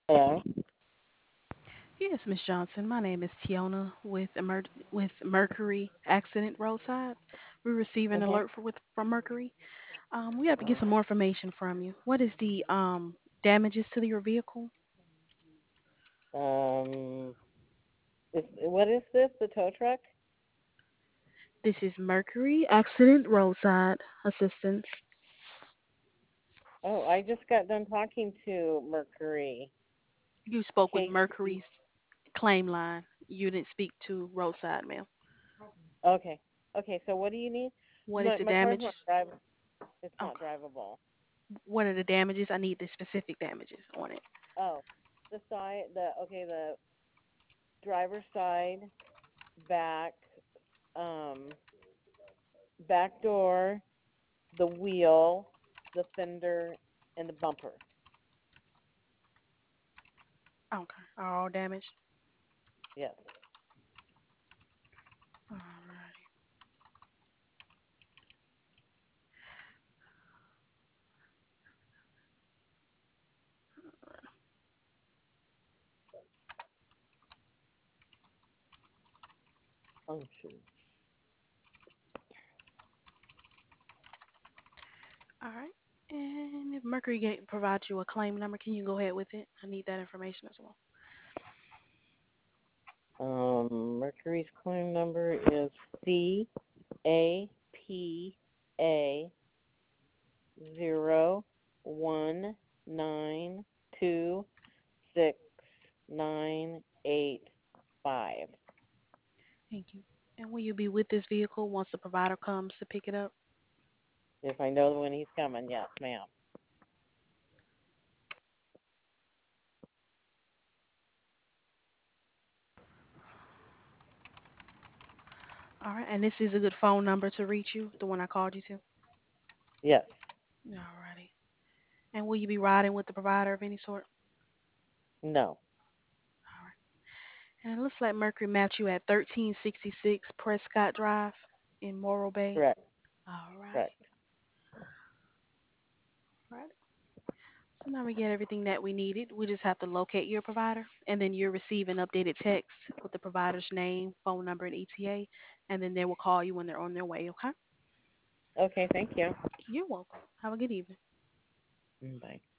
Hello. Yes, Miss Johnson. My name is Tiona with Mercury Accident Roadside. We received an Mhm. alert from Mercury. We have to get some more information from you. What is the damages to your vehicle? Um, what is this? The tow truck? This is Mercury Accident Roadside Assistance. Oh, I just got done talking to Mercury. You spoke with Casey. Mercury's claim line. You didn't speak to Roadside, ma'am. Okay. Okay. So what do you need? What is My the my car's damage? not drive. It's not Okay. drivable. What are the damages? I need the specific damages on it. Oh, the driver's side, back, um, back door, the wheel, the fender, and the bumper. Okay. Are all damaged? Yes. All right. Oh shoot. All right. And if Mercury provides you a claim number, can you go ahead with it? I need that information as well. Mercury's claim number is CAPA 0192698 5. Thank you. And will you be with this vehicle once the provider comes to pick it up? If I know when he's coming, yes, ma'am. All right. And this is a good phone number to reach you, the one I called you to? Yes. All righty. And will you be riding with the provider of any sort? No. All right. And it looks like Mercury mapped you at 1366 Prescott Drive in Morro Bay. Correct. All righty. Correct. All right. So now we get everything that we needed. We just have to locate your provider, and then you'll receive an updated text with the provider's name, phone number, and ETA, and then they will call you when they're on their way, okay? Okay, thank you. You're welcome. Have a good evening. Bye.